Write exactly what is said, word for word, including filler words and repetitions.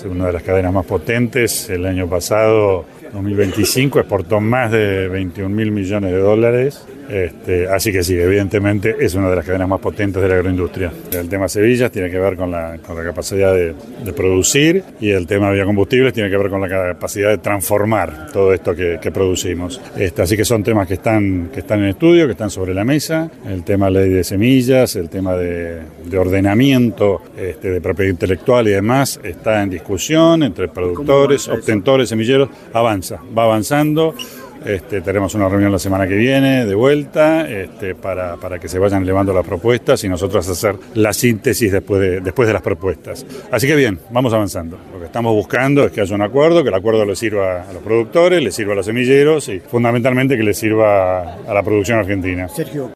es una de las cadenas más potentes. El año pasado, dos mil veinticinco, exportó más de veintiún mil millones de dólares. Este, así que sí, evidentemente es una de las cadenas más potentes de la agroindustria. El tema Semillas tiene que ver con la, con la capacidad de, de producir, y el tema biocombustibles tiene que ver con la capacidad de transformar todo esto que, que producimos. Este, así que son temas que están, que están en estudio, que están sobre la mesa. El tema ley de semillas, el tema de, de ordenamiento este, de propiedad intelectual y demás está en discusión entre productores, obtentores, semilleros. Avanza, va avanzando. Este, tenemos una reunión la semana que viene de vuelta este, para, para que se vayan elevando las propuestas y nosotros hacer la síntesis después de, después de las propuestas. Así que bien, vamos avanzando. Lo que estamos buscando es que haya un acuerdo, que el acuerdo le sirva a los productores, le sirva a los semilleros y fundamentalmente que le sirva a la producción argentina. Sergio.